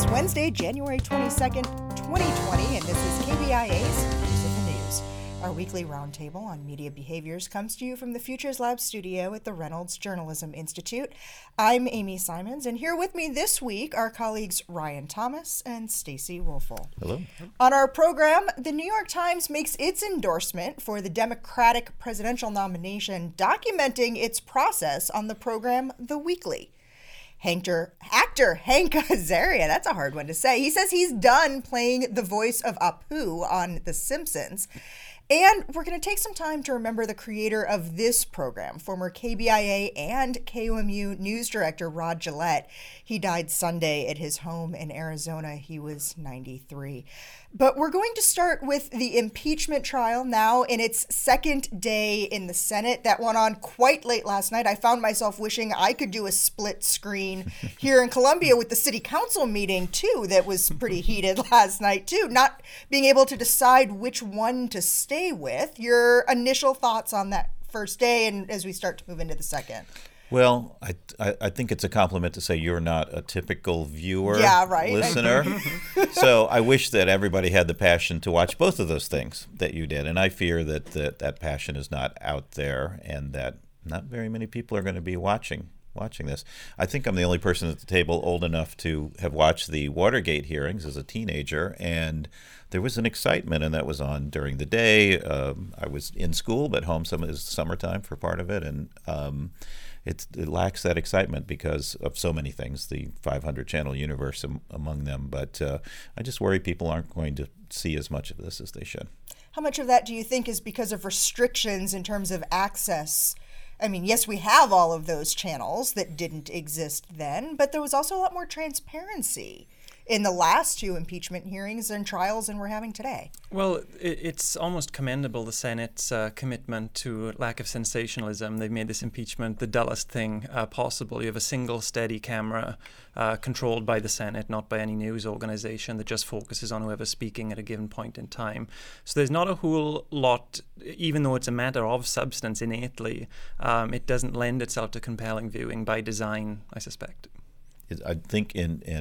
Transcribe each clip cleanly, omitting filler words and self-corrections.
It's Wednesday, January 22nd, 2020, and this is KBIA's News in the News. Our weekly roundtable on media behaviors comes to you from the Futures Lab studio at the Reynolds Journalism Institute. I'm Amy Simons, and here with me this week are colleagues Ryan Thomas and Stacy Woelfel. Hello. On our program, the New York Times makes its endorsement for the Democratic presidential nomination, documenting its process on the program The Weekly. Actor Hank Azaria, that's a hard one to say. He says he's done playing the voice of Apu on The Simpsons. And we're going to take some time to remember the creator of this program, former KBIA and KOMU news director Rod Gillette. He died Sunday at his home in Arizona. He was 93. But we're going to start with the impeachment trial now in its second day in the Senate. That went on quite late last night. I found myself wishing I could do a split screen here in Columbia with the city council meeting, too, that was pretty heated last night, too. Not being able to decide which one to stay with. Your initial thoughts on that first day and as we start to move into the second? Well, I think it's a compliment to say you're not a typical viewer, listener. So I wish that everybody had the passion to watch both of those things that you did. And I fear that that passion is not out there and that not very many people are going to be watching this. I think I'm the only person at the table old enough to have watched the Watergate hearings as a teenager, and there was an excitement, and that was on during the day. I was in school, but home some is summertime for part of it, and it lacks that excitement because of so many things, the 500-channel universe among them. But I just worry people aren't going to see as much of this as they should. How much of that do you think is because of restrictions in terms of access? I mean, yes, we have all of those channels that didn't exist then, but there was also a lot more transparency in the last two impeachment hearings and trials than we're having today. Well, it's almost commendable, the Senate's commitment to lack of sensationalism. They've made this impeachment the dullest thing possible. You have a single steady camera controlled by the Senate, not by any news organization, that just focuses on whoever's speaking at a given point in time. So there's not a whole lot, even though it's a matter of substance innately, it doesn't lend itself to compelling viewing by design, I suspect. I think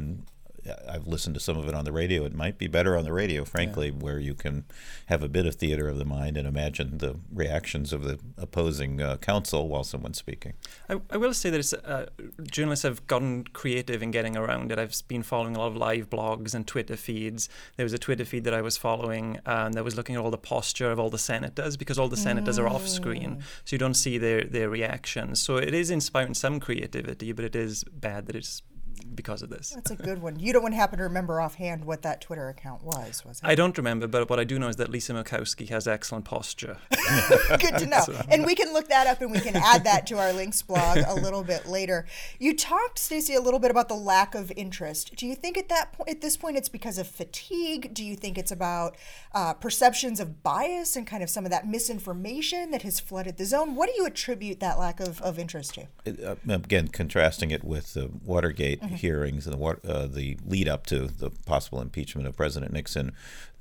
I've listened to some of it on the radio. It might be better on the radio, frankly, where you can have a bit of theater of the mind and imagine the reactions of the opposing counsel while someone's speaking. I will say that journalists have gotten creative in getting around it. I've been following a lot of live blogs and Twitter feeds. There was a Twitter feed that I was following that was looking at all the posture of all the senators, because all the senators are off screen, so you don't see their reactions. So it is inspiring some creativity, but it is bad that it's because of this. That's a good one. You don't happen to remember offhand what that Twitter account was it? I don't remember, but what I do know is that Lisa Murkowski has excellent posture. Good to know. And we can look that up and we can add that to our links blog a little bit later. You talked, Stacey, a little bit about the lack of interest. Do you think at this point it's because of fatigue? Do you think it's about perceptions of bias and kind of some of that misinformation that has flooded the zone? What do you attribute that lack of interest to? Again, contrasting it with the Watergate hearings and the lead up to the possible impeachment of President Nixon,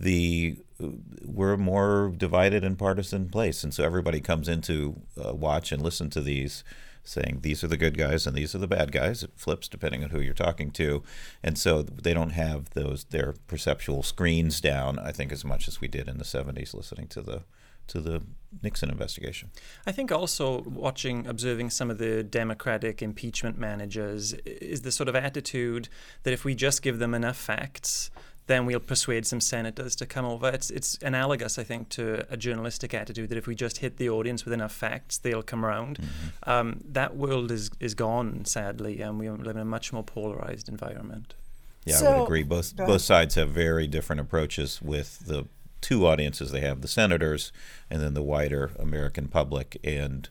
we're a more divided and partisan place, and so everybody comes into watch and listen to these, saying these are the good guys and these are the bad guys. It flips depending on who you're talking to, and so they don't have their perceptual screens down, I think, as much as we did in the 70s listening to the Nixon investigation. I think also observing some of the Democratic impeachment managers is the sort of attitude that if we just give them enough facts, then we'll persuade some senators to come over. It's analogous, I think, to a journalistic attitude that if we just hit the audience with enough facts, they'll come around. That world is gone, sadly, and we live in a much more polarized environment. Yeah, I would agree. Both sides have very different approaches with the two audiences they have, the senators and then the wider American public. And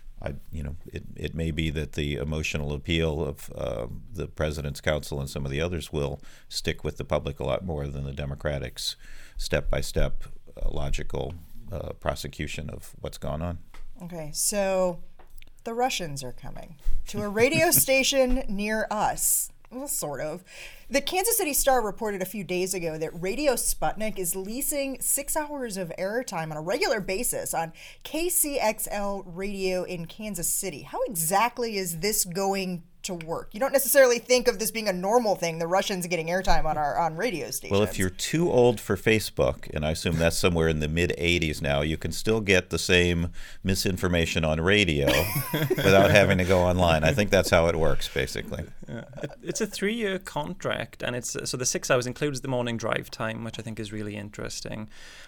it may be that the emotional appeal of the president's counsel and some of the others will stick with the public a lot more than the Democrats' step-by-step logical prosecution of what's gone on. Okay, so the Russians are coming to a radio station near us. Well, sort of. The Kansas City Star reported a few days ago that Radio Sputnik is leasing 6 hours of airtime on a regular basis on KCXL radio in Kansas City. How exactly is this going to work? You don't necessarily think of this being a normal thing, the Russians getting airtime on radio stations. Well, if you're too old for Facebook, and I assume that's somewhere in the mid-'80s now, you can still get the same misinformation on radio without having to go online. I think that's how it works, basically. It's a 3-year contract, and so the 6 hours includes the morning drive time, which I think is really interesting.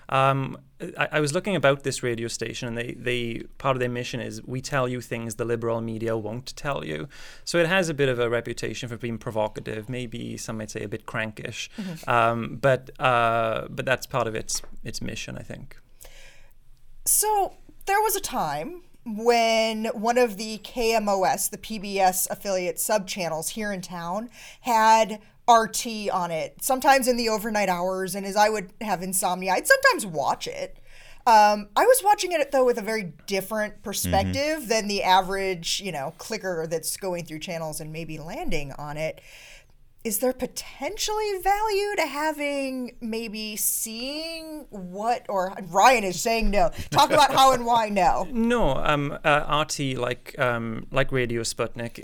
I was looking about this radio station, and they part of their mission is we tell you things the liberal media won't tell you. So it has a bit of a reputation for being provocative, maybe some might say a bit crankish, but that's part of its mission, I think. So there was a time when one of the KMOS, the PBS affiliate sub-channels here in town, had RT on it, sometimes in the overnight hours, and as I would have insomnia, I'd sometimes watch it. I was watching it, though, with a very different perspective than the average, clicker that's going through channels and maybe landing on it. Is there potentially value to having maybe seeing what, or Ryan is saying no. Talk about how and why no. No, RT, like Radio Sputnik,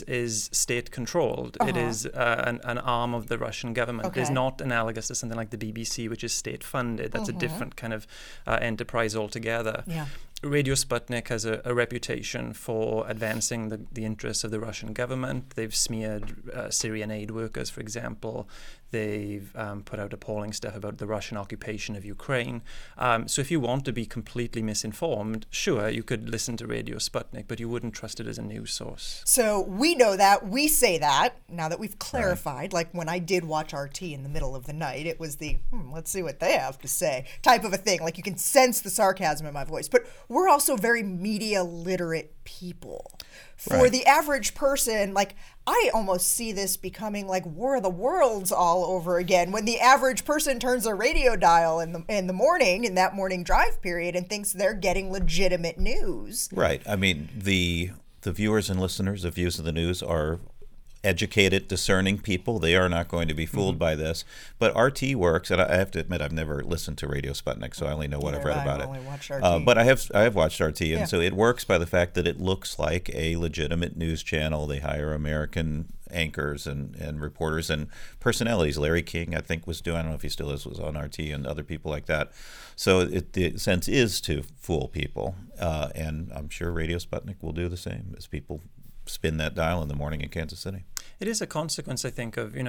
is state controlled. It is an arm of the Russian government. Okay. It is not analogous to something like the BBC, which is state funded. That's a different kind of enterprise altogether. Yeah. Radio Sputnik has a reputation for advancing the interests of the Russian government. They've smeared Syrian aid workers, for example. They've put out appalling stuff about the Russian occupation of Ukraine. So if you want to be completely misinformed, sure, you could listen to Radio Sputnik, but you wouldn't trust it as a news source. So we know that. We say that. Now that we've clarified, like when I did watch RT in the middle of the night, it was the, let's see what they have to say type of a thing. Like you can sense the sarcasm in my voice. But we're also very media literate people. For the average person, like I almost see this becoming like War of the Worlds all over again when the average person turns a radio dial in the morning, in that morning drive period, and thinks they're getting legitimate news. Right. I mean, the viewers and listeners of Views of the News are educated, discerning people. They are not going to be fooled by this. But RT works, and I have to admit I've never listened to Radio Sputnik, so I only know what I've read about it. I've only watched RT. But I have watched RT, and so it works by the fact that it looks like a legitimate news channel. They hire American anchors and reporters and personalities. Larry King, I think, was doing, I don't know if he still is, was on RT, and other people like that. So the sense is to fool people, and I'm sure Radio Sputnik will do the same as people spin that dial in the morning in Kansas City. It is a consequence, I think, of,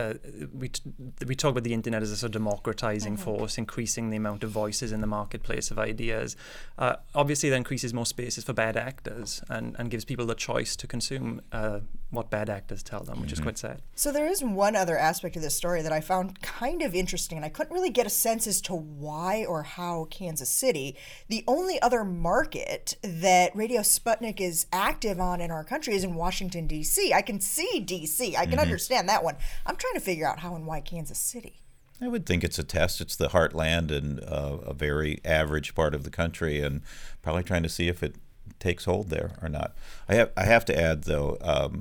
we talk about the internet as a sort of democratizing force, increasing the amount of voices in the marketplace of ideas. Obviously, that increases more spaces for bad actors and gives people the choice to consume what bad actors tell them, which is quite sad. So there is one other aspect of this story that I found kind of interesting, and I couldn't really get a sense as to why or how Kansas City, the only other market that Radio Sputnik is active on in our country, is in Washington, D.C. I can see D.C. I can understand that one. I'm trying to figure out how and why Kansas City. I would think it's a test. It's the heartland and a very average part of the country, and probably trying to see if it takes hold there or not. I have to add, though,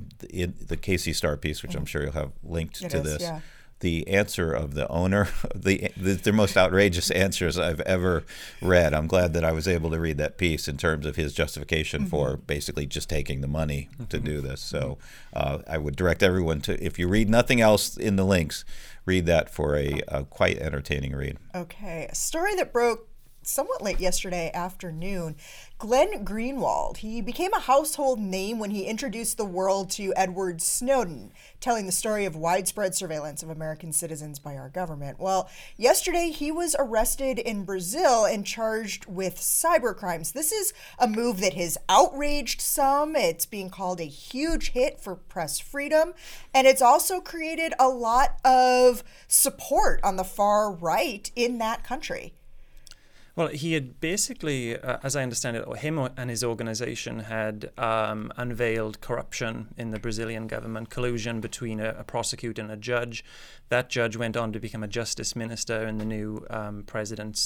in the KC Star piece, which I'm sure you'll have linked to this, the answer of the owner, the most outrageous answers I've ever read. I'm glad that I was able to read that piece in terms of his justification for basically just taking the money to do this. So I would direct everyone to, if you read nothing else in the links, read that for a quite entertaining read. Okay, a story that broke somewhat late yesterday afternoon. Glenn Greenwald, he became a household name when he introduced the world to Edward Snowden, telling the story of widespread surveillance of American citizens by our government. Well, yesterday he was arrested in Brazil and charged with cyber crimes. This is a move that has outraged some. It's being called a huge hit for press freedom, and it's also created a lot of support on the far right in that country. Well, he had basically, as I understand it, him and his organization had unveiled corruption in the Brazilian government, collusion between a prosecutor and a judge. That judge went on to become a justice minister in the new president's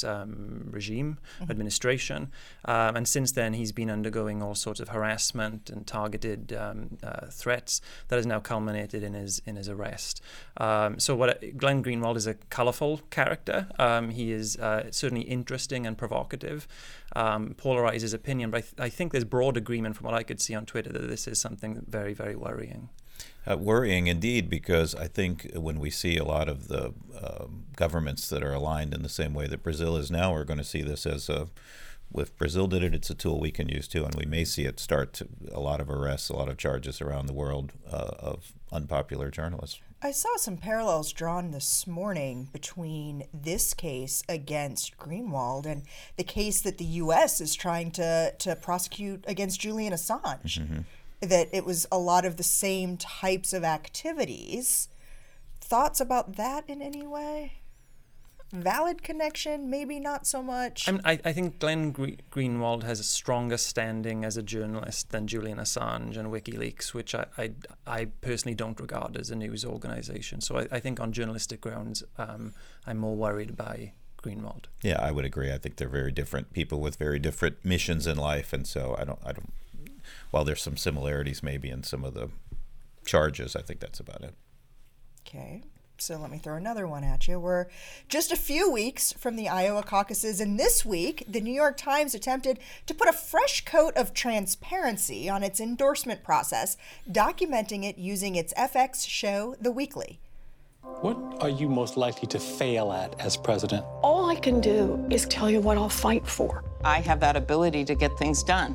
administration. And since then, he's been undergoing all sorts of harassment and targeted threats that has now culminated in his arrest. So Glenn Greenwald is a colorful character. He is certainly interesting confronting and provocative, polarizes opinion. But I think there's broad agreement from what I could see on Twitter that this is something very, very worrying. Worrying indeed, because I think when we see a lot of the governments that are aligned in the same way that Brazil is now, we're going to see this as if Brazil did it, it's a tool we can use too, and we may see it start to a lot of arrests, a lot of charges around the world of unpopular journalists. I saw some parallels drawn this morning between this case against Greenwald and the case that the U.S. is trying to prosecute against Julian Assange. Mm-hmm. That it was a lot of the same types of activities. Thoughts about that in any way? Valid connection, maybe not so much. I think Glenn Greenwald has a stronger standing as a journalist than Julian Assange and WikiLeaks, which I personally don't regard as a news organization. So I think on journalistic grounds, I'm more worried by Greenwald. Yeah, I would agree. I think they're very different people with very different missions in life, and so I don't. While there's some similarities maybe in some of the charges, I think that's about it. Okay. So let me throw another one at you. We're just a few weeks from the Iowa caucuses, and this week, the New York Times attempted to put a fresh coat of transparency on its endorsement process, documenting it using its FX show, The Weekly. What are you most likely to fail at as president? All I can do is tell you what I'll fight for. I have that ability to get things done.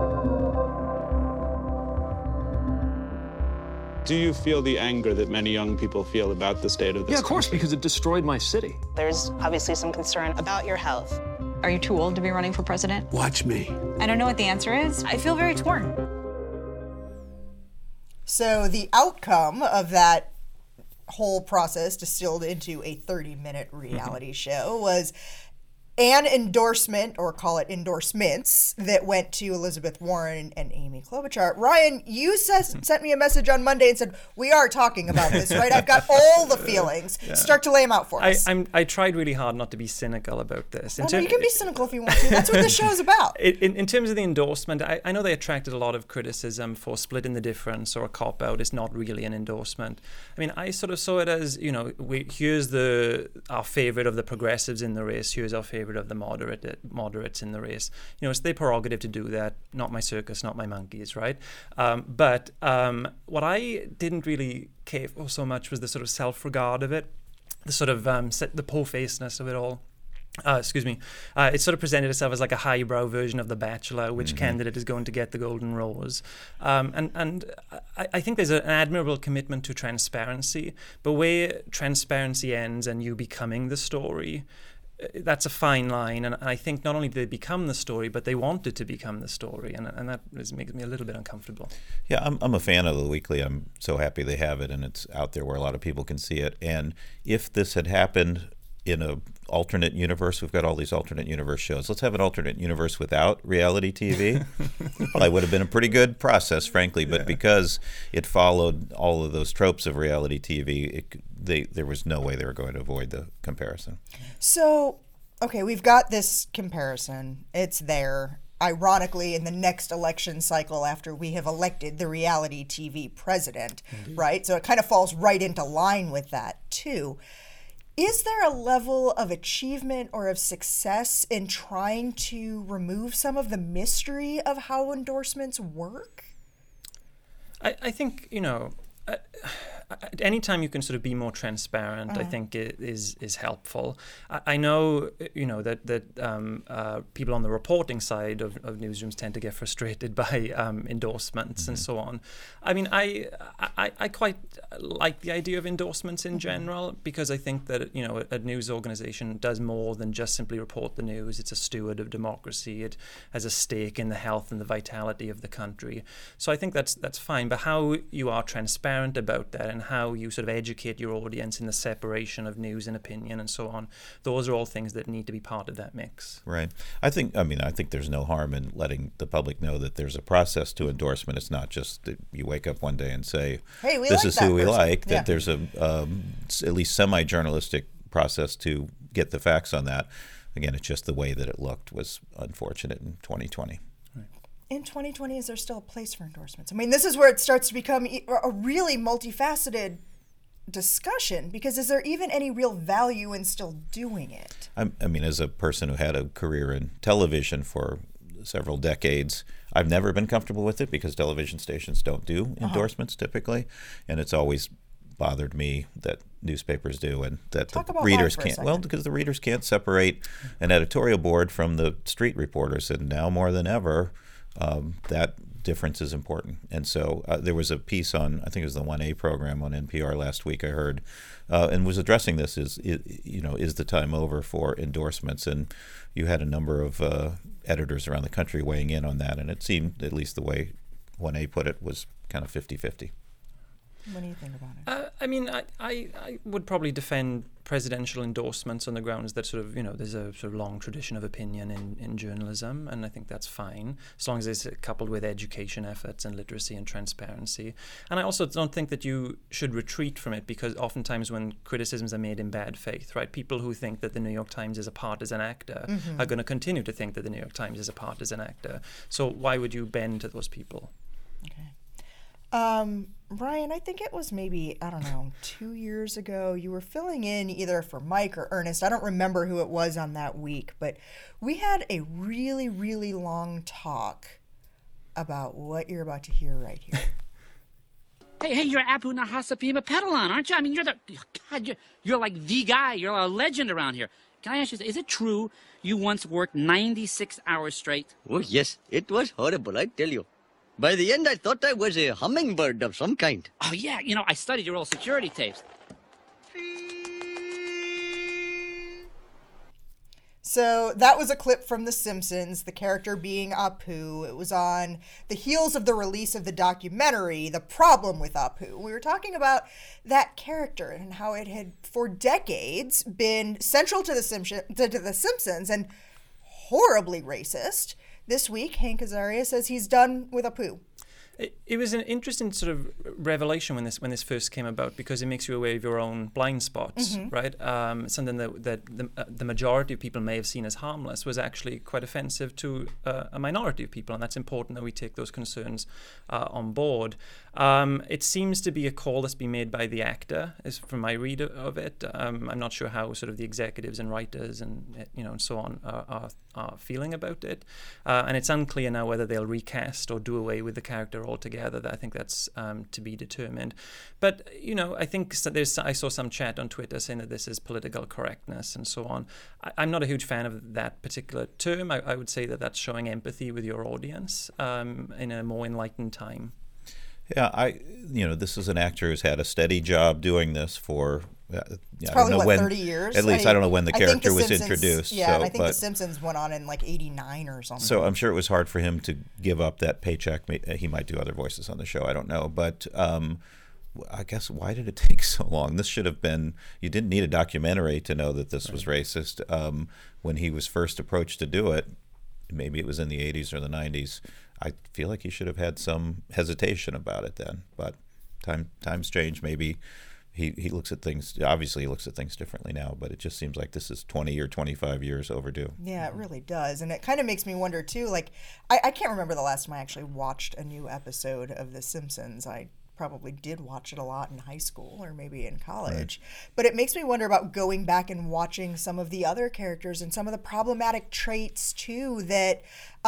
Do you feel the anger that many young people feel about the state of this Yeah, of course, country? because it destroyed my city. There's obviously some concern about your health. Are you too old to be running for president? Watch me. I don't know what the answer is. I feel very torn. So the outcome of that whole process distilled into a 30-minute reality show was an endorsement, or call it endorsements, that went to Elizabeth Warren and Amy Klobuchar. Ryan, you sent me a message on Monday and said, we are talking about this, right? I've got all the feelings. Yeah. Start to lay them out for us. I tried really hard not to be cynical about this. Well, you can be cynical if you want to. That's what this show is about. In terms of the endorsement, I know they attracted a lot of criticism for splitting the difference or a cop-out. It's not really an endorsement. I mean, I sort of saw it as, here's our favorite of the progressives in the race. Here's our favorite of the moderates in the race. It's their prerogative to do that. Not my circus, not my monkeys, right? But what I didn't really care for so much was the sort of self-regard of it, the sort of the po-facedness of it all. It sort of presented itself as like a highbrow version of The Bachelor, which candidate is going to get the golden rose. And I think there's an admirable commitment to transparency, but where transparency ends and you becoming the story, that's a fine line, and I think not only did they become the story, but they wanted to become the story, and that makes me a little bit uncomfortable. Yeah, I'm a fan of The Weekly. I'm so happy they have it, and it's out there where a lot of people can see it. And if this had happened in an alternate universe, we've got all these alternate universe shows. Let's have an alternate universe without reality TV. Well, that would have been a pretty good process, frankly, but because it followed all of those tropes of reality TV, there was no way they were going to avoid the comparison. So, okay, we've got this comparison. It's there. Ironically, in the next election cycle after we have elected the reality TV president, right? So it kind of falls right into line with that, too. Is there a level of achievement or of success in trying to remove some of the mystery of how endorsements work? I think, anytime you can sort of be more transparent, I think it is helpful. I know, that people on the reporting side of newsrooms tend to get frustrated by endorsements and so on. I mean, I quite like the idea of endorsements in general, because I think that, a news organization does more than just simply report the news. It's a steward of democracy. It has a stake in the health and the vitality of the country. So I think that's fine. But how you are transparent about that and how you sort of educate your audience in the separation of news and opinion and so on, those are all things that need to be part of that mix. Right. I think there's no harm in letting the public know that there's a process to endorsement. It's not just that you wake up one day and say, hey, this is who we like, that there's a at least semi-journalistic process to get the facts on that. Again, it's just the way that it looked was unfortunate in 2020. In 2020, is there still a place for endorsements? I mean, this is where it starts to become a really multifaceted discussion, because is there even any real value in still doing it? I mean, as a person who had a career in television for several decades, I've never been comfortable with it because television stations don't do endorsements typically, and it's always bothered me that newspapers do and that the readers can't. Well, because the readers can't separate an editorial board from the street reporters, and now more than ever, that difference is important. And so there was a piece on, I think it was the 1A program on NPR last week I heard, and was addressing this, is the time over for endorsements? And you had a number of editors around the country weighing in on that, and it seemed, at least the way 1A put it, was kind of 50-50. What do you think about it? I mean, I would probably defend presidential endorsements on the grounds that sort of, there's a sort of long tradition of opinion in journalism, and I think that's fine, as long as it's coupled with education efforts and literacy and transparency. And I also don't think that you should retreat from it, because oftentimes when criticisms are made in bad faith, right, people who think that the New York Times is a partisan actor are going to continue to think that the New York Times is a partisan actor. So why would you bend to those people? Okay. Brian, I think it was maybe, 2 years ago, you were filling in either for Mike or Ernest. I don't remember who it was on that week, but we had a really, really long talk about what you're about to hear right here. Hey, you're Apu Nahasapima Petalon, aren't you? I mean, you're like the guy. You're a legend around here. Can I ask you, is it true you once worked 96 hours straight? Oh, yes. It was horrible, I tell you. By the end, I thought I was a hummingbird of some kind. Oh, yeah. I studied your old security tapes. So that was a clip from The Simpsons, the character being Apu. It was on the heels of the release of the documentary, The Problem with Apu. We were talking about that character and how it had, for decades, been central to The Simpsons and horribly racist. This week, Hank Azaria says he's done with Apu. It was an interesting sort of revelation when this first came about, because it makes you aware of your own blind spots, right? Something that the majority of people may have seen as harmless was actually quite offensive to a minority of people, and that's important that we take those concerns on board. It seems to be a call that's been made by the actor, is from my read of it. I'm not sure how sort of the executives and writers and and so on are feeling about it, and it's unclear now whether they'll recast or do away with the character altogether. I think that's to be determined. But I think I saw some chat on Twitter saying that this is political correctness and so on. I'm not a huge fan of that particular term. I would say that that's showing empathy with your audience in a more enlightened time. Yeah, this is an actor who's had a steady job doing this for, probably 30 years? At least I don't know when the character was introduced. Yeah, and I think The Simpsons went on in like 89 or something. So I'm sure it was hard for him to give up that paycheck. He might do other voices on the show, I don't know. But I guess, why did it take so long? This should have been, you didn't need a documentary to know that this was racist. When he was first approached to do it, maybe it was in the 80s or the 90s, I feel like he should have had some hesitation about it then. But times change. Maybe he looks at things, obviously he looks at things differently now, but it just seems like this is 20 or 25 years overdue. Yeah, it really does. And it kind of makes me wonder, too, like, I can't remember the last time I actually watched a new episode of The Simpsons. I probably did watch it a lot in high school or maybe in college. Right. But it makes me wonder about going back and watching some of the other characters and some of the problematic traits, too, that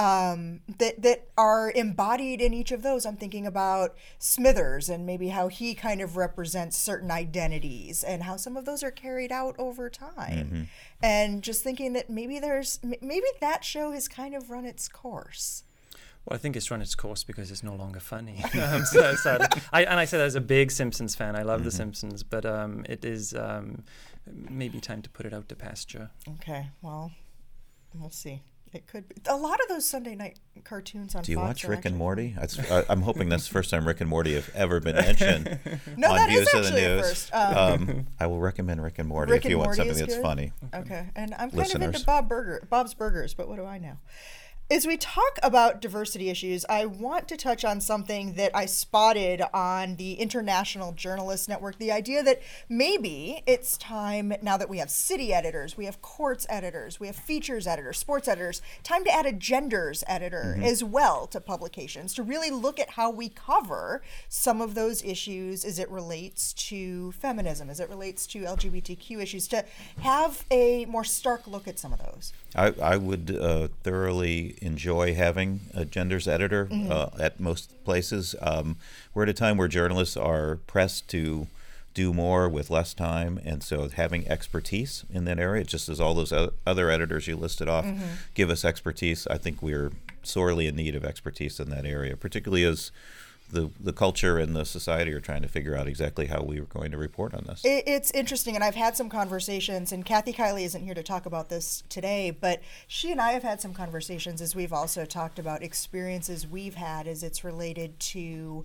are embodied in each of those. I'm thinking about Smithers and maybe how he kind of represents certain identities and how some of those are carried out over time. And just thinking that maybe that show has kind of run its course. Well, I think it's run its course because it's no longer funny. I say that as a big Simpsons fan. I love The Simpsons, but it is maybe time to put it out to pasture. Okay, well, we'll see. It could be. A lot of those Sunday night cartoons on Fox. Do you watch Rick and Morty? I'm hoping that's the first time Rick and Morty have ever been mentioned no, on that Views is of the actually News. A first. I will recommend Rick and Morty Rick if you and want Morty something that's good? funny. Okay, and I'm kind of into Bob's Burgers, but what do I know? As we talk about diversity issues, I want to touch on something that I spotted on the International Journalist Network, the idea that maybe it's time, now that we have city editors, we have courts editors, we have features editors, sports editors, time to add a genders editor as well to publications to really look at how we cover some of those issues as it relates to feminism, as it relates to LGBTQ issues, to have a more stark look at some of those. I would thoroughly enjoy having a genders editor at most places. We're at a time where journalists are pressed to do more with less time, and so having expertise in that area, just as all those other editors you listed off give us expertise, I think we're sorely in need of expertise in that area, particularly as the culture and the society are trying to figure out exactly how we are going to report on this. It's interesting, and I've had some conversations, and Kathy Kiley isn't here to talk about this today, but she and I have had some conversations as we've also talked about experiences we've had as it's related to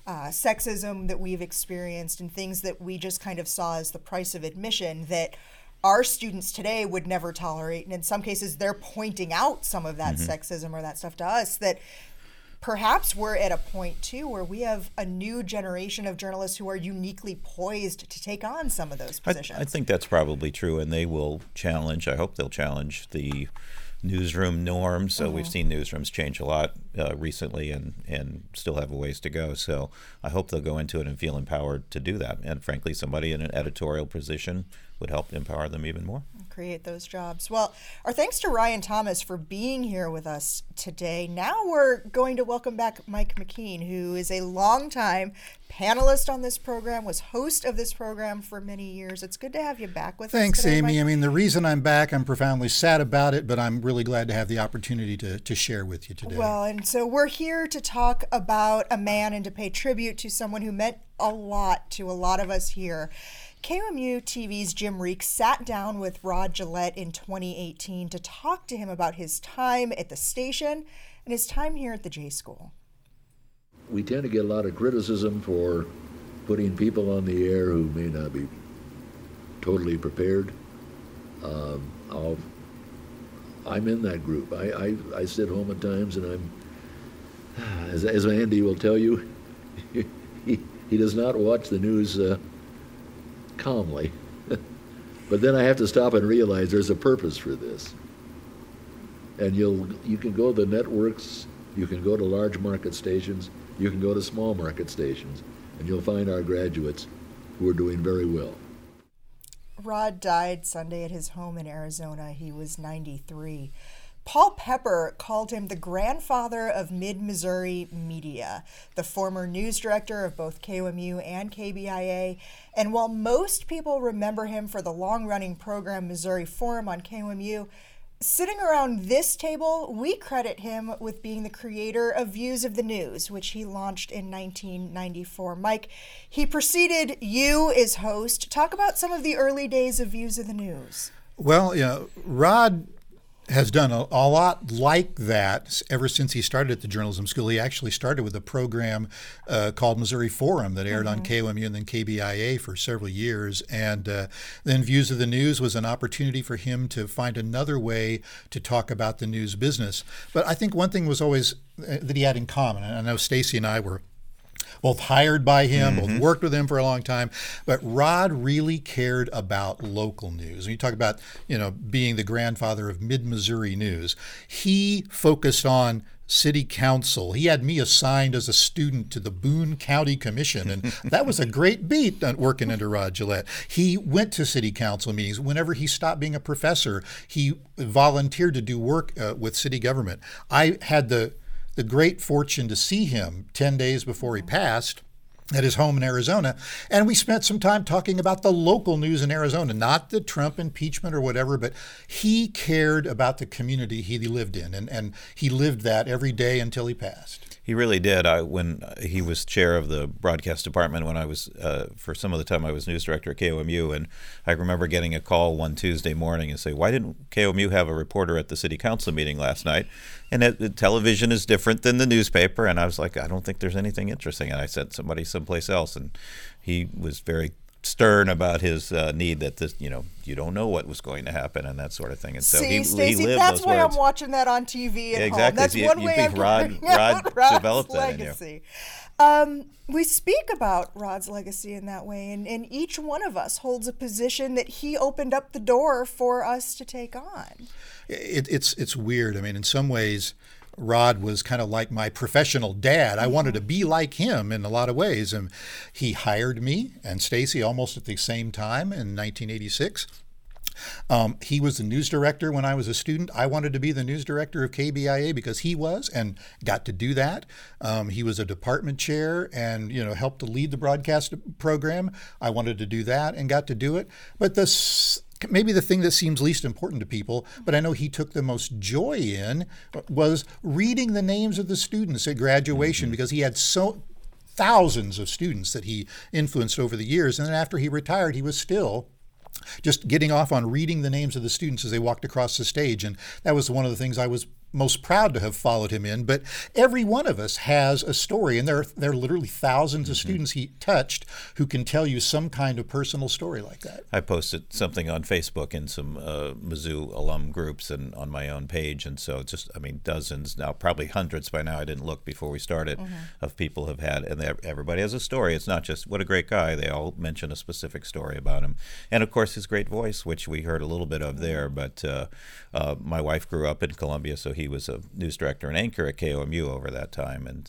sexism that we've experienced and things that we just kind of saw as the price of admission that our students today would never tolerate. And in some cases, they're pointing out some of that sexism or that stuff to us, that perhaps we're at a point, too, where we have a new generation of journalists who are uniquely poised to take on some of those positions. I think that's probably true, and they will challenge, I hope they'll challenge the newsroom norms. So we've seen newsrooms change a lot recently and still have a ways to go. So I hope they'll go into it and feel empowered to do that. And frankly, somebody in an editorial position would help empower them even more. Create those jobs. Well, our thanks to Ryan Thomas for being here with us today. Now we're going to welcome back Mike McKean, who is a longtime panelist on this program, was host of this program for many years. It's good to have you back with us today. Thanks, Amy. Mike. I mean, the reason I'm back, I'm profoundly sad about it, but I'm really glad to have the opportunity to share with you today. Well, and so we're here to talk about a man and to pay tribute to someone who meant a lot to a lot of us here. KOMU TV's Jim Reek sat down with Rod Gillette in 2018 to talk to him about his time at the station and his time here at the J School. We tend to get a lot of criticism for putting people on the air who may not be totally prepared. I'm in that group. I sit home at times and I'm, as Andy will tell you, he does not watch the news calmly. But then I have to stop and realize there's a purpose for this. And you can go to the networks, you can go to large market stations, you can go to small market stations, and you'll find our graduates who are doing very well. Rod died Sunday at his home in Arizona. He was 93. Paul Pepper called him the grandfather of mid-Missouri media, the former news director of both KOMU and KBIA. And while most people remember him for the long-running program Missouri Forum on KOMU, sitting around this table, we credit him with being the creator of Views of the News, which he launched in 1994. Mike, he preceded you as host. Talk about some of the early days of Views of the News. Well, Rod has done a lot like that ever since he started at the journalism school. He actually started with a program called Missouri Forum that aired on KOMU and then KBIA for several years. And then Views of the News was an opportunity for him to find another way to talk about the news business. But I think one thing was always that he had in common, and I know Stacy and I were both hired by him, both worked with him for a long time. But Rod really cared about local news. When you talk about, being the grandfather of mid-Missouri news, he focused on city council. He had me assigned as a student to the Boone County Commission, and that was a great beat working under Rod Gillette. He went to city council meetings. Whenever he stopped being a professor, he volunteered to do work with city government. I had the great fortune to see him 10 days before he passed at his home in Arizona, and we spent some time talking about the local news in Arizona, not the Trump impeachment or whatever, but he cared about the community he lived in, and he lived that every day until he passed. He really did. When he was chair of the broadcast department, when I was, for some of the time I was news director at KOMU, and I remember getting a call one Tuesday morning and say, why didn't KOMU have a reporter at the city council meeting last night? And television is different than the newspaper. And I was like, I don't think there's anything interesting. And I sent somebody someplace else. And he was very stern about his need that this, you don't know what was going to happen and that sort of thing. And so See, he Stacey, lived that's those why words. I'm watching that on TV at home. Exactly. That's one way I'm Rod developed that legacy. We speak about Rod's legacy in that way, and each one of us holds a position that he opened up the door for us to take on. It's weird. I mean, in some ways, Rod was kind of like my professional dad. I wanted to be like him in a lot of ways. And he hired me and Stacey almost at the same time in 1986. He was the news director when I was a student. I wanted to be the news director of KBIA because he was, and got to do that. He was a department chair and helped to lead the broadcast program. I wanted to do that and got to do it. But maybe the thing that seems least important to people, but I know he took the most joy in, was reading the names of the students at graduation, because he had thousands of students that he influenced over the years. And then after he retired, he was still just getting off on reading the names of the students as they walked across the stage. And that was one of the things I was most proud to have followed him in. But every one of us has a story, and there are literally thousands of students he touched who can tell you some kind of personal story like that. I posted something on Facebook in some Mizzou alum groups and on my own page, and so dozens now, probably hundreds by now. I didn't look before we started, of people have had, and everybody has a story. It's not just what a great guy. They all mention a specific story about him, and of course his great voice, which we heard a little bit of there. But my wife grew up in Columbia, so he was a news director and anchor at KOMU over that time, and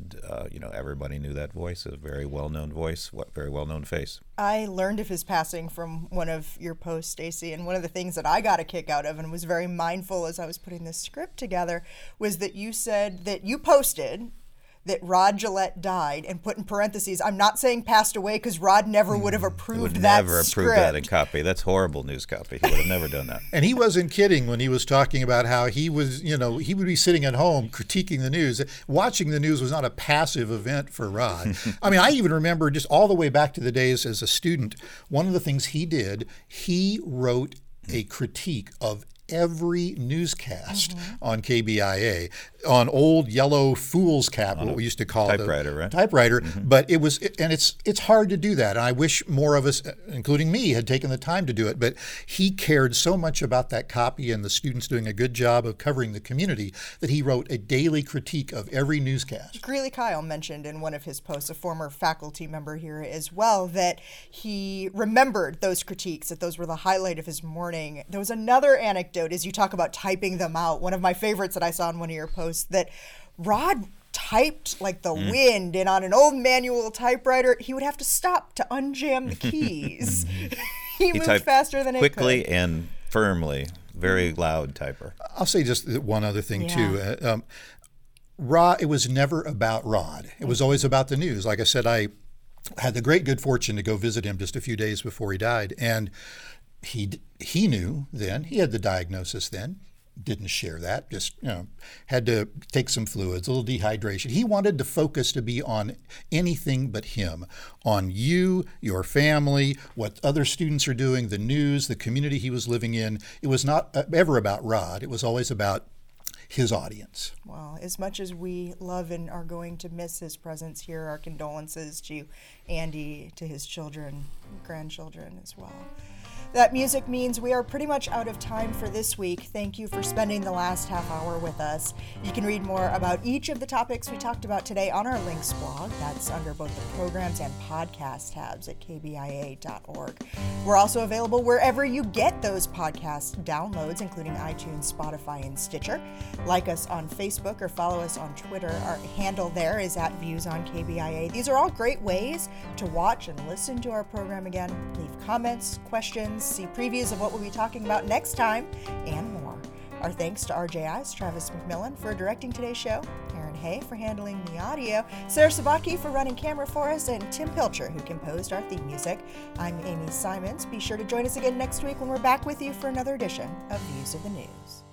everybody knew that voice. A very well-known voice, very well-known face. I learned of his passing from one of your posts, Stacey, and one of the things that I got a kick out of and was very mindful as I was putting this script together was that you said that you posted that Rod Gillette died and put in parentheses, I'm not saying passed away, because Rod never would have approved that never script. Approved that in copy. That's horrible news copy. He would have never done that. And he wasn't kidding when he was talking about how he was, he would be sitting at home critiquing the news. Watching the news was not a passive event for Rod. I even remember just all the way back to the days as a student, one of the things he did, he wrote a critique of every newscast on KBIA on old yellow fool's cap, what we used to call typewriter, right? Typewriter. But it was, and it's hard to do that. And I wish more of us, including me, had taken the time to do it. But he cared so much about that copy and the students doing a good job of covering the community that he wrote a daily critique of every newscast. Greeley Kyle mentioned in one of his posts, a former faculty member here as well, that he remembered those critiques, that those were the highlight of his morning. There was another anecdote as you talk about typing them out. One of my favorites that I saw in one of your posts, that Rod typed like the wind, and on an old manual typewriter, he would have to stop to unjam the keys. he moved faster than quickly it could. And firmly, very loud typer. I'll say just one other thing too. Rod, it was never about Rod. It was always about the news. Like I said, I had the great good fortune to go visit him just a few days before he died, and he knew then, he had the diagnosis then, didn't share that, just had to take some fluids, a little dehydration. He wanted the focus to be on anything but him, on you, your family, what other students are doing, the news, the community he was living in. It was not ever about Rod. It was always about his audience. Well, as much as we love and are going to miss his presence here, our condolences to Andy, to his children, grandchildren as well. That music means we are pretty much out of time for this week. Thank you for spending the last half hour with us. You can read more about each of the topics we talked about today on our links blog. That's under both the programs and podcast tabs at kbia.org. We're also available wherever you get those podcast downloads, including iTunes, Spotify, and Stitcher. Like us on Facebook or follow us on Twitter. Our handle there is @ViewsOnKBIA. These are all great ways to watch and listen to our program again. Leave comments, questions, see previews of what we'll be talking about next time, and more. Our thanks to RJI's Travis McMillan for directing today's show, Aaron Hay for handling the audio, Sarah Sabaki for running camera for us, and Tim Pilcher who composed our theme music. I'm Amy Simons. Be sure to join us again next week when we're back with you for another edition of Views of the News.